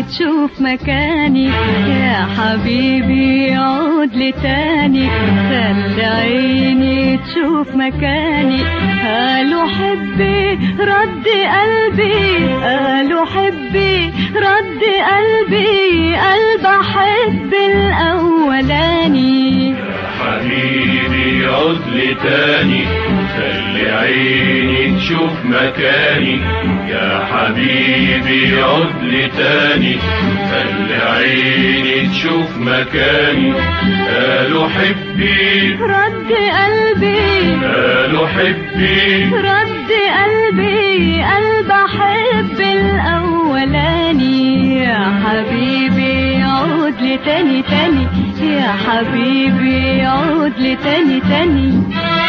تشوف مكاني يا حبيبي عود لي تاني خلي عيني تشوف مكاني قالوا حبي رد قلبي قالوا حبي رد قلبي قلب أحب الأولاني حبيبي عود لي تاني خلي عيني تشوف مكاني يا حبيبي عود لي تاني خلي عيني تشوف مكاني قالوا حبي رد قلبي قالوا حبي رد قلبي قلب أحب الأولاني يا حبيبي عود لي تاني تاني يا حبيبي عود لي تاني تاني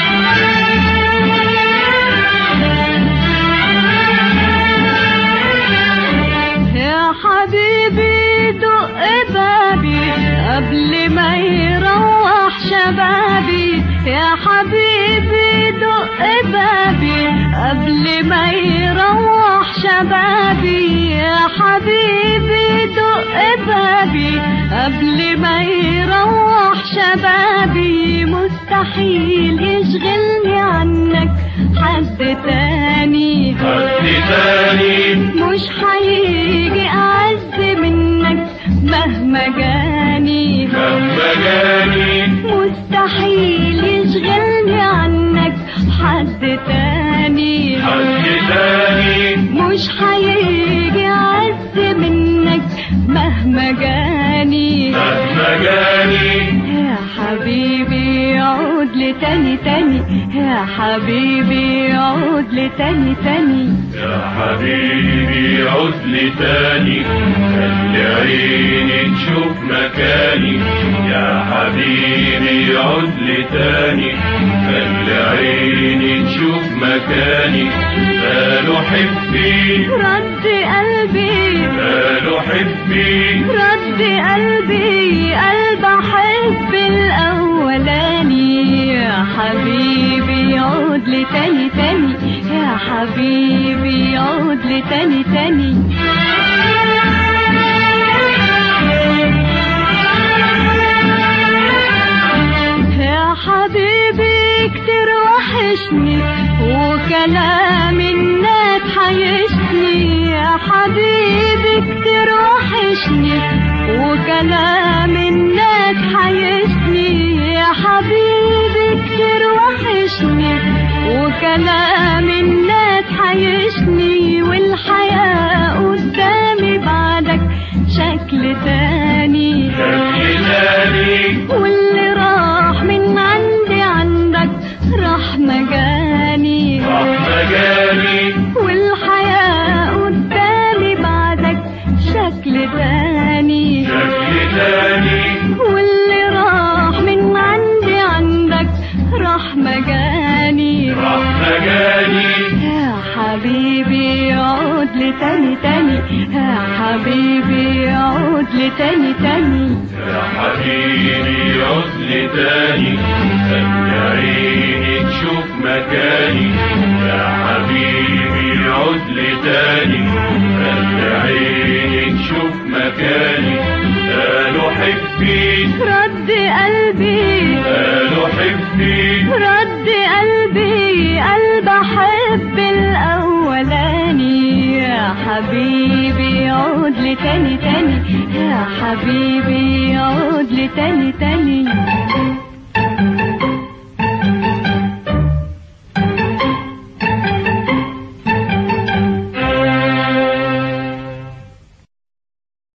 يا حبيبي دق بابي قبل ما يروح شبابي يا حبيبي دق بابي قبل ما يروح شبابي يا حبيبي دق بابي قبل ما يروح شبابي مستحيل يشغلني عنك حد تاني مش هيجي أعز منك مهما جاني مستحيل يشغلني عنك حد تاني مش هيجي أعز منك مهما جاني يا حبيبي عود لي تاني تاني يا حبيبي عود لي تاني تاني يا حبيبي عود لي تاني خلي عيني تشوف مكاني يا حبيبي عود لي تاني خلي عيني تشوف مكاني قالوا حبي رد قلبي قالوا حبي رد قلبي قلب أحب الأولاني يا حبيبي عود لي تاني تاني يا حبيبي عود لي تاني تاني يا حبيبي كتير وحشني وكلام الناس حيشني يا حبيبي كتير وحشني وكلام الناس حيشني يا حبيبي كتير وحشني وكلام الناس حيشني والحياة قدامي بعدك شكل تاني واللي راح من عندي عندك راح مجاني والحياة قدامي بعدك شكل تاني واللي راح من عندي عندك راح مجاني يا حبيبي عود لي تاني تاني يا حبيبي عود لي تاني تاني يا حبيبي عود لي تاني خلي عيني تشوف مكاني يا حبيبي عود لي تاني خلي عيني تشوف مكاني قالوا حبي رد قلبي قالوا حبي رد قلبي قلب أحب الأولاني يا حبيبي عود لي تاني تاني يا حبيبي عود لي تاني تاني